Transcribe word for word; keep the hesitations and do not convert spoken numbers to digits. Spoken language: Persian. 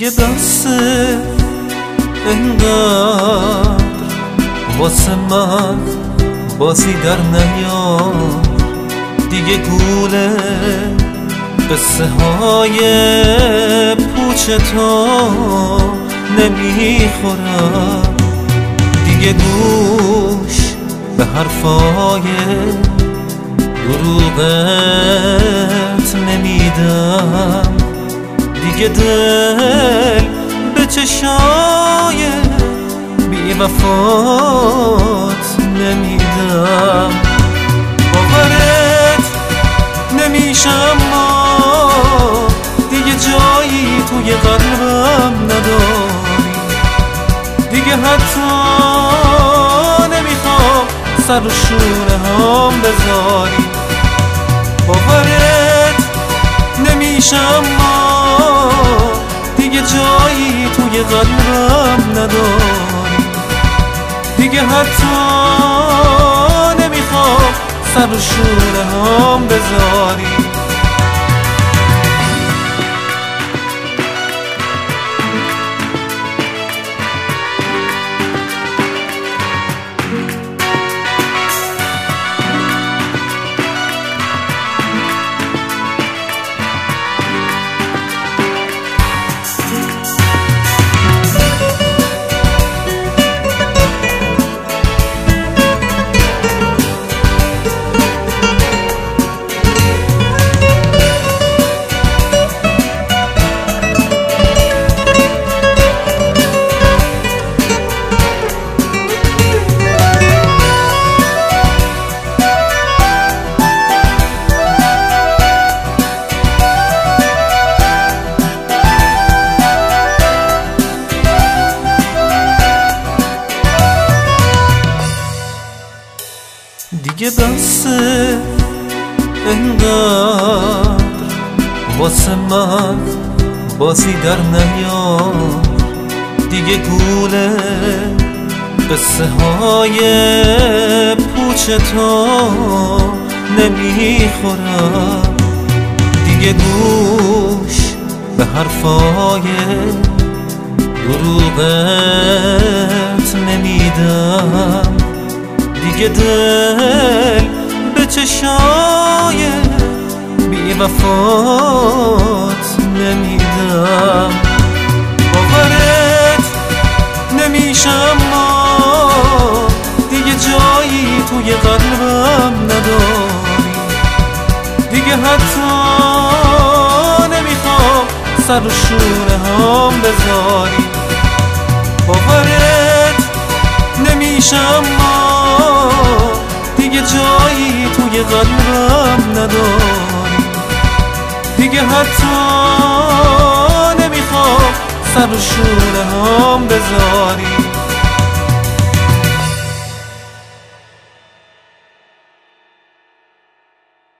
دیگه بسه انقدر واسه من بازی در نیار، دیگه گوله قصه های پوچ تو نمیخورم، دیگه گوش به حرفای دروغت نمیدم، دیگه دل به چشای بی وفات نمیدم. باورت نمیشم اما دیگه جایی توی قلبم نداری، دیگه حتی نمیخوام سر و شونه هم بذاری. باورت نمیشم اما دیگه جایی توی قلبم نداری، دیگه حتی نمیخوام سر و شونه هم بذاری. دیگه بسه انقدر واسه من بازی در نیار، دیگه گوله قصه های پوچ تو نمیخورم، دیگه گوش به حرفای دروغت نمیدم، دیگه دل به چشای بی وفات نمیدم. باورت نمیشم اما دیگه جایی توی قلبم نداری، دیگه حتی نمیخوام سر و شونه هم بذاری. باورت نمیشم اما دیگه جایی توی قلبم نداری، دیگه حتی نمیخوام سر و شونه هم بذاری.